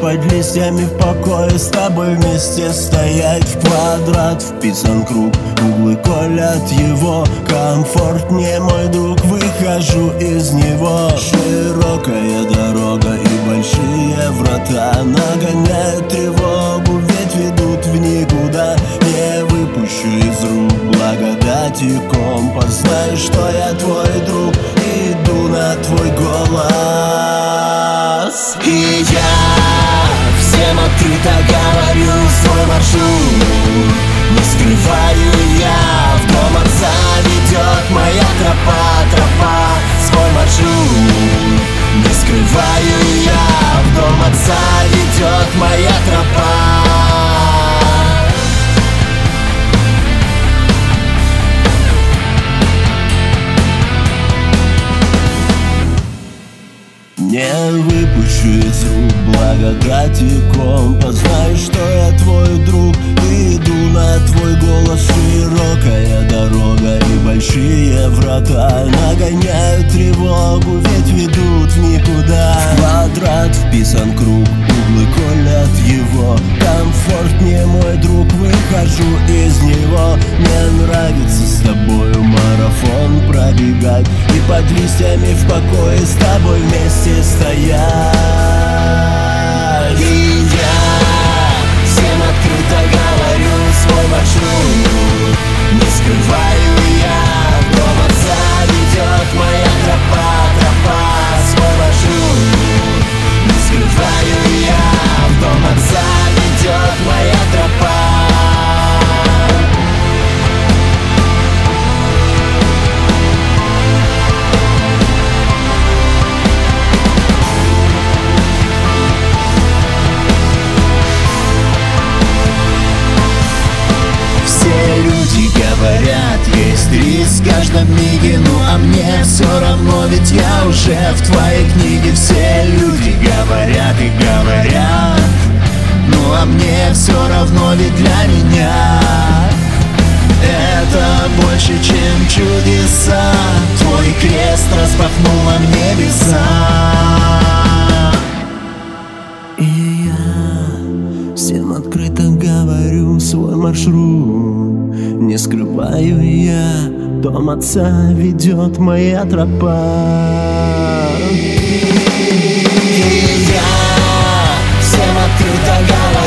под листьями в покое, с тобой вместе стоять. В квадрат вписан круг, углы колят его. Комфортнее, мой друг, выхожу из него. Широкая дорога и большие врата нагоняют тревогу, ведь ведут в никуда. Не выпущу из рук благодать и компас. Знаешь, что я твой друг, иду на твой голос. И я всем открыто говорю свой маршрут. Не скрываю я, в дом отца ведет моя тропа, свой маршрут. Не скрываю я, в дом отца ведет моя тропа. Не выпущу из рук благодать и компас. Знаешь, что я твой друг, иду на твой голос. Широкая дорога и большие врата нагоняют тревогу, ведь ведут в никуда. В квадрат вписан круг, углы колят его. Комфортнее, мой друг, выхожу из него. Мне нравится с тобою марафон пробегать и под листьями в покое с тобой вместе стоять. И я всем открыто говорю свой маршрут. Не скрываю я, в дом отца ведет моя тропа, свой маршрут. Не скрываю я, в дом отца ведет моя тропа. Говорят, есть риск в каждом миге, ну а мне все равно, ведь я уже в твоей книге. Все люди говорят и говорят, ну а мне все равно, ведь для меня это больше, чем чудеса. Твой крест распахнул нам небеса. И я всем открыто говорю свой маршрут. Не скрываю я, дом отца ведет моя тропа. И я всем открыто говорю